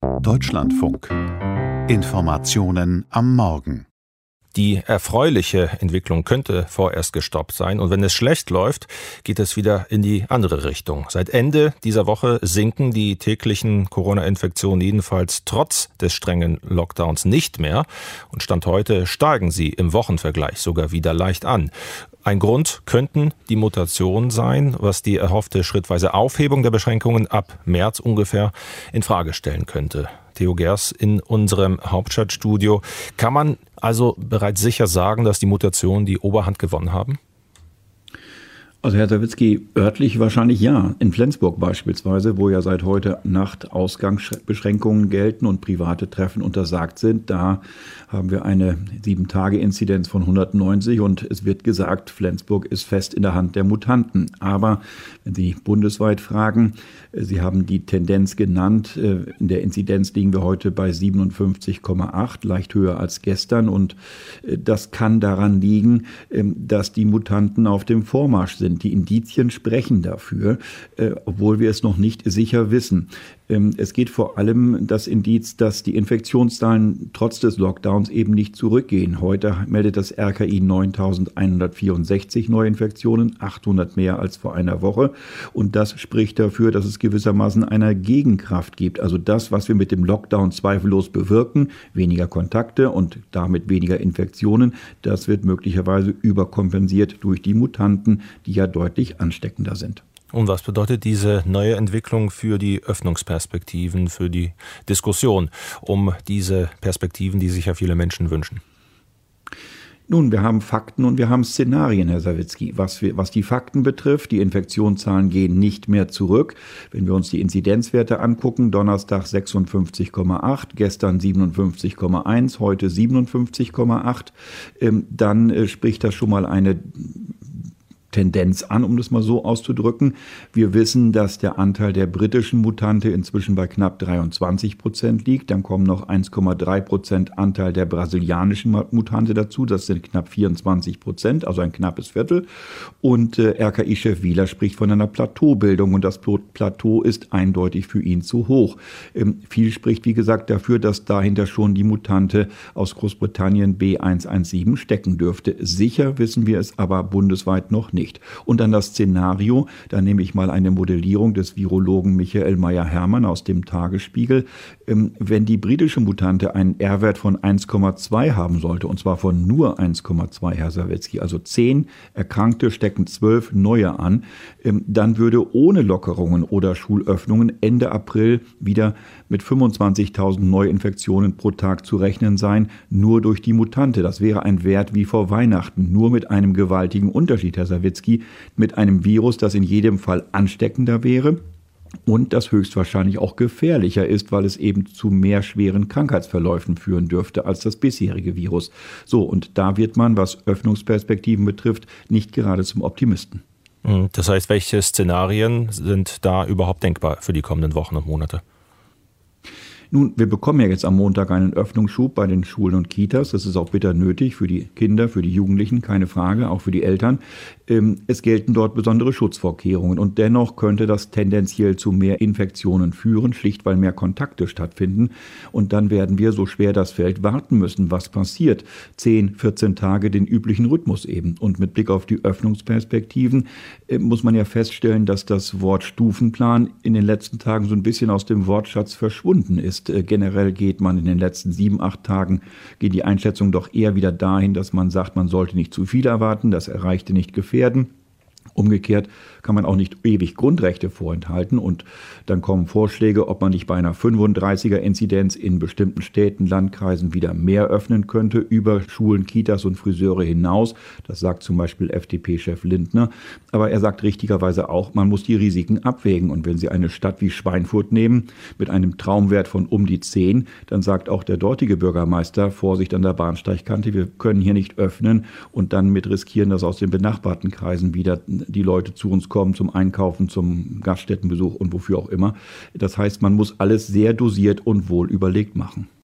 Deutschlandfunk. Informationen am Morgen. Die erfreuliche Entwicklung könnte vorerst gestoppt sein und wenn es schlecht läuft, geht es wieder in die andere Richtung. Seit Ende dieser Woche sinken die täglichen Corona-Infektionen jedenfalls trotz des strengen Lockdowns nicht mehr und Stand heute steigen sie im Wochenvergleich sogar wieder leicht an. Ein Grund könnten die Mutationen sein, was die erhoffte schrittweise Aufhebung der Beschränkungen ab März ungefähr in Frage stellen könnte. Theo Gers in unserem Hauptstadtstudio. Kann man also bereits sicher sagen, dass die Mutationen die Oberhand gewonnen haben? Also Herr Sawicki, örtlich wahrscheinlich ja. In Flensburg beispielsweise, wo ja seit heute Nacht Ausgangsbeschränkungen gelten und private Treffen untersagt sind, da haben wir eine 7-Tage-Inzidenz von 190 und es wird gesagt, Flensburg ist fest in der Hand der Mutanten. Aber wenn Sie bundesweit fragen, Sie haben die Tendenz genannt, in der Inzidenz liegen wir heute bei 57,8, leicht höher als gestern und das kann daran liegen, dass die Mutanten auf dem Vormarsch sind. Die Indizien sprechen dafür, obwohl wir es noch nicht sicher wissen. Es geht vor allem das Indiz, dass die Infektionszahlen trotz des Lockdowns eben nicht zurückgehen. Heute meldet das RKI 9.164 Neuinfektionen, 800 mehr als vor einer Woche. Und das spricht dafür, dass es gewissermaßen eine Gegenkraft gibt. Also das, was wir mit dem Lockdown zweifellos bewirken, weniger Kontakte und damit weniger Infektionen, das wird möglicherweise überkompensiert durch die Mutanten, die ja deutlich ansteckender sind. Und was bedeutet diese neue Entwicklung für die Öffnungsperspektiven, für die Diskussion um diese Perspektiven, die sich ja viele Menschen wünschen? Nun, wir haben Fakten und wir haben Szenarien, Herr Sawicki. Was die Fakten betrifft, die Infektionszahlen gehen nicht mehr zurück. Wenn wir uns die Inzidenzwerte angucken, Donnerstag 56,8, gestern 57,1, heute 57,8, dann spricht das schon mal eine Tendenz an, um das mal so auszudrücken. Wir wissen, dass der Anteil der britischen Mutante inzwischen bei knapp 23% liegt. Dann kommen noch 1,3% Anteil der brasilianischen Mutante dazu. Das sind knapp 24%, also ein knappes Viertel. Und RKI-Chef Wieler spricht von einer Plateaubildung und das Plateau ist eindeutig für ihn zu hoch. Viel spricht, wie gesagt, dafür, dass dahinter schon die Mutante aus Großbritannien B117 stecken dürfte. Sicher wissen wir es aber bundesweit noch nicht. Und dann das Szenario, da nehme ich mal eine Modellierung des Virologen Michael Meyer-Hermann aus dem Tagesspiegel. Wenn die britische Mutante einen R-Wert von 1,2 haben sollte, und zwar von nur 1,2, Herr Sawicki, also 10 Erkrankte stecken 12 neue an, dann würde ohne Lockerungen oder Schulöffnungen Ende April wieder mit 25.000 Neuinfektionen pro Tag zu rechnen sein, nur durch die Mutante. Das wäre ein Wert wie vor Weihnachten, nur mit einem gewaltigen Unterschied, Herr Sawicki, mit einem Virus, das in jedem Fall ansteckender wäre und das höchstwahrscheinlich auch gefährlicher ist, weil es eben zu mehr schweren Krankheitsverläufen führen dürfte als das bisherige Virus. So, und da wird man, was Öffnungsperspektiven betrifft, nicht gerade zum Optimisten. Das heißt, welche Szenarien sind da überhaupt denkbar für die kommenden Wochen und Monate? Nun, wir bekommen ja jetzt am Montag einen Öffnungsschub bei den Schulen und Kitas. Das ist auch bitter nötig für die Kinder, für die Jugendlichen, keine Frage, auch für die Eltern. Es gelten dort besondere Schutzvorkehrungen und dennoch könnte das tendenziell zu mehr Infektionen führen, schlicht weil mehr Kontakte stattfinden. Und dann werden wir, so schwer das fällt, warten müssen, was passiert. 10, 14 Tage den üblichen Rhythmus eben. Und mit Blick auf die Öffnungsperspektiven muss man ja feststellen, dass das Wort Stufenplan in den letzten Tagen so ein bisschen aus dem Wortschatz verschwunden ist. Generell geht man in den letzten 7, 8 Tagen, geht die Einschätzung doch eher wieder dahin, dass man sagt, man sollte nicht zu viel erwarten, das Erreichte nicht gefährden. Umgekehrt kann man auch nicht ewig Grundrechte vorenthalten und dann kommen Vorschläge, ob man nicht bei einer 35er-Inzidenz in bestimmten Städten, Landkreisen wieder mehr öffnen könnte, über Schulen, Kitas und Friseure hinaus. Das sagt zum Beispiel FDP-Chef Lindner. Aber er sagt richtigerweise auch, man muss die Risiken abwägen. Und wenn Sie eine Stadt wie Schweinfurt nehmen, mit einem Traumwert von um die 10, dann sagt auch der dortige Bürgermeister, Vorsicht an der Bahnsteigkante, wir können hier nicht öffnen und dann mit riskieren, dass aus den benachbarten Kreisen wieder die Leute zu uns kommen zum Einkaufen, zum Gaststättenbesuch und wofür auch immer. Das heißt, man muss alles sehr dosiert und wohl überlegt machen.